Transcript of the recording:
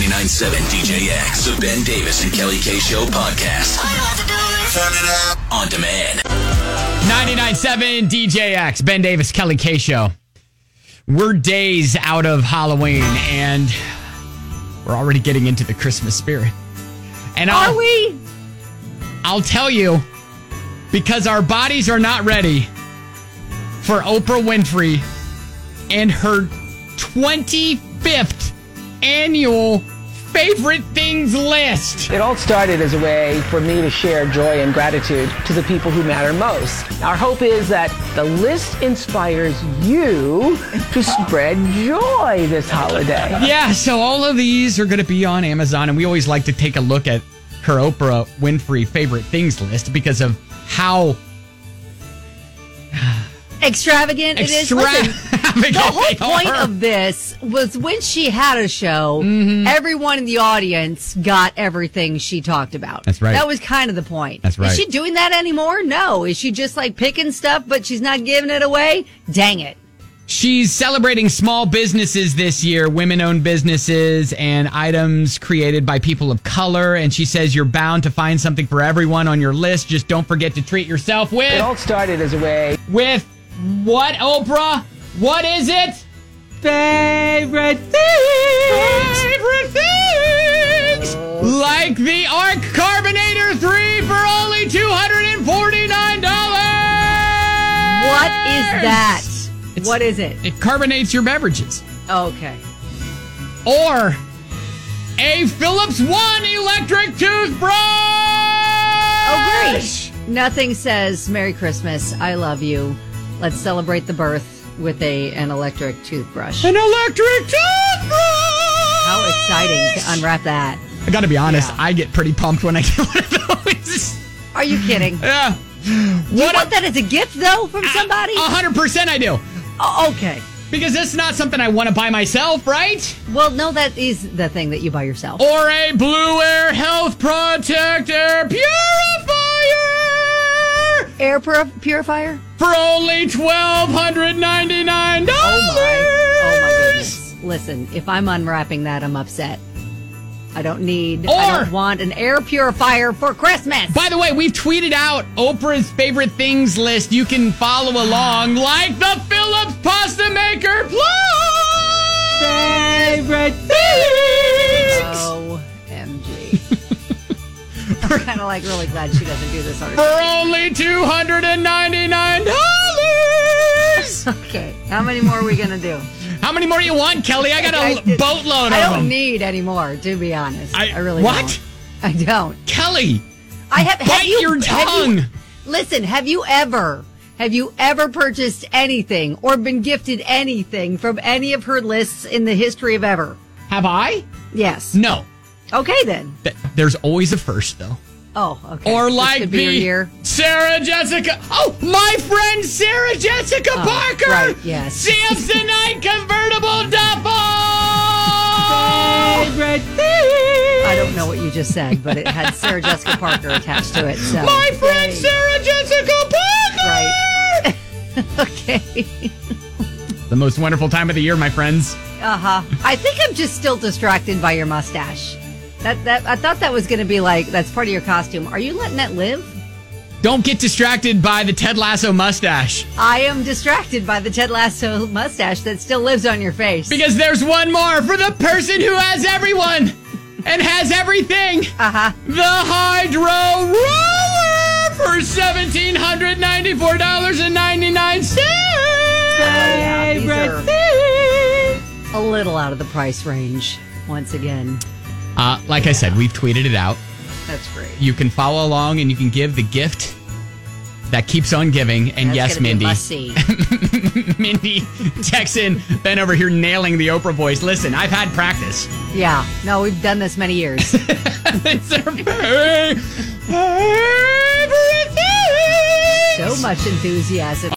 99.7 DJX, the Ben Davis and Kelly K Show podcast. Turn it up. On demand. 99.7 DJX, Ben Davis, Kelly K Show. We're days out of Halloween, and we're already getting into the Christmas spirit. And Are we? I'll tell you, because our bodies are not ready for Oprah Winfrey and her 25th annual favorite things list. It all started as a way for me to share joy and gratitude to the people who matter most. Our hope is that the list inspires you to spread joy this holiday. Yeah, so all of these are going to be on Amazon, and we always like to take a look at her Oprah Winfrey favorite things list because of how extravagant it is. Listen, the whole point of this was when she had a show, everyone in the audience got everything she talked about. That's right. That was kind of the point. That's right. Is she doing that anymore? No. Is she just like picking stuff, but she's not giving it away? Dang it. She's celebrating small businesses this year, women-owned businesses and items created by people of color. And she says you're bound to find something for everyone on your list. Just don't forget to treat yourself with... It all started as a way... With what, Oprah? What is it? Favorite things! Favorite things! Like the Arc Carbonator 3 for only $249! What is that? What is it? It carbonates your beverages. Okay. Or a Philips One electric toothbrush. Oh, great. Nothing says Merry Christmas, I love you. Let's celebrate the birth with an electric toothbrush. An electric toothbrush. How exciting to unwrap that. I got to be honest, I get pretty pumped when I get one of those. Are you kidding? Yeah. Do you want that as a gift, though, from somebody? 100% I do. Oh, okay. Because it's not something I want to buy myself, right? Well, no, that is the thing that you buy yourself. Or a Blue Air Health Protector Purifier. Air purifier? For only $1,299. Oh, my goodness. Listen, if I'm unwrapping that, I'm upset. I don't want an air purifier for Christmas. By the way, we've tweeted out Oprah's favorite things list. You can follow along, like the Philips Pasta Maker Plus. Favorite things. OMG. I'm kind of like really glad she doesn't do this on her For only $299. Okay, how many more are we going to do? How many more you want, Kelly? I got a boatload of them. I don't need any more, to be honest. I really what? don't. I don't. Kelly, bite your tongue. Listen, have you ever purchased anything or been gifted anything from any of her lists in the history of ever? Have I? Yes. No. Okay, then. There's always a first, though. Oh, okay. Or like the Sarah Jessica. Oh, my friend Sarah Jessica Parker. Right, yes. Samsonite convertible duffel. Favorite thing. I don't know what you just said, but it had Sarah Jessica Parker attached to it. So. My friend Sarah Jessica Parker. Right. Okay. The most wonderful time of the year, my friends. Uh-huh. I think I'm just still distracted by your mustache. That I thought that was going to be like, that's part of your costume. Are you letting that live? Don't get distracted by the Ted Lasso mustache. I am distracted by the Ted Lasso mustache that still lives on your face. Because there's one more for the person who has everyone and has everything. Uh-huh. The Hydro Roller for $1,794.99. Favorite thing. A little out of the price range, once again. Like I said, we've tweeted it out. That's great. You can follow along and you can give the gift that keeps on giving. And that's yes, Mindy. Mindy texts in, Ben over here nailing the Oprah voice. Listen, I've had practice. Yeah. No, we've done this many years. It's their favorite thing. So much enthusiasm.